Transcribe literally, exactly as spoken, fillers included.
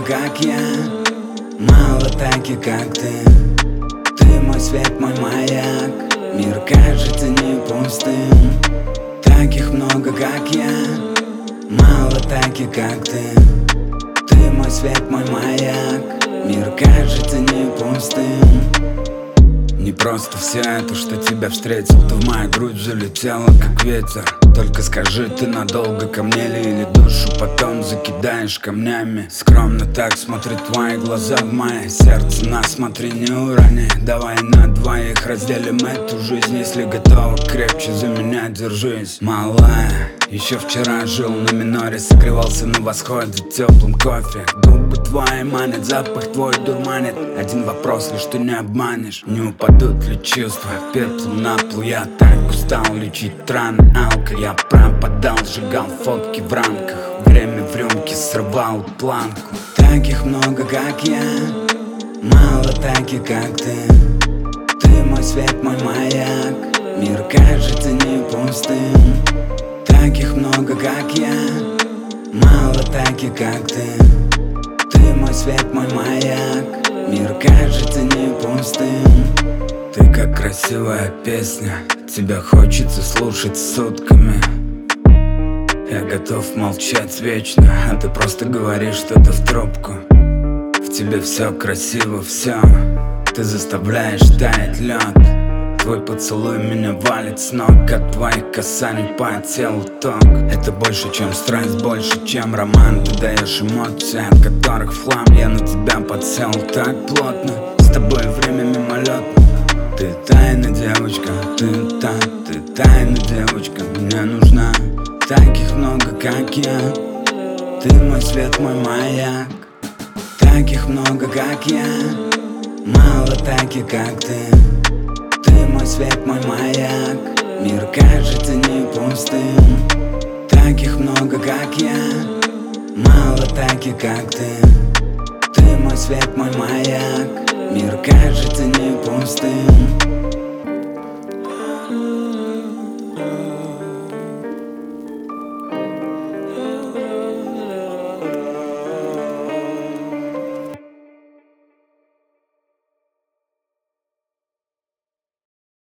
как я, мало таких, как ты. Ты мой свет, мой маяк, мир кажется не пустым. Таких много, как я, мало таких, как ты. Ты мой свет, мой маяк, мир кажется не пустым. Не просто все это, что тебя встретил. Ты в мою грудь залетела, как ветер. Только скажи, ты надолго ко мне ли, или душу потом закидаешь камнями? Скромно так смотрят твои глаза в мое сердце. На, смотри, не урони. Давай на двоих разделим эту жизнь. Если готова, крепче за меня держись. Малая, еще вчера жил на миноре, согревался на восходе теплым кофе. Губы твои манят, запах твой дурманит. Один вопрос, лишь ты не обманешь. Не упадут ли чувства пеплом на пол? Я так устал лечить раны алкой. Я пропадал, сжигал фотки в рамках. Время в рюмке срывал планку. Таких много, как я, мало таких, как ты. Ты мой свет, мой маяк, мир кажется не пустым. Таких много, как я, мало таких, как ты. Ты мой свет, мой маяк, мир кажется не пустым. Ты как красивая песня, тебя хочется слушать сутками. Я готов молчать вечно, а ты просто говоришь что-то в трубку. В тебе все красиво, все, ты заставляешь таять лед. Твой поцелуй меня валит с ног, от твоих касаний по телу ток. Это больше, чем страсть, больше, чем роман. Ты даешь эмоции, от которых в хлам. Я на тебя подсел так плотно, с тобой время мимолетно. Ты тайна девочка, ты та, ты тайна девочка, мне нужна. Таких много, как я, ты мой свет, мой маяк. Таких много, как я, мало таких, как ты. Ты мой свет, мой маяк, мир кажется не пустым. Таких много, как я, мало таких, как ты. Ты мой свет, мой маяк, мир кажется не пустым.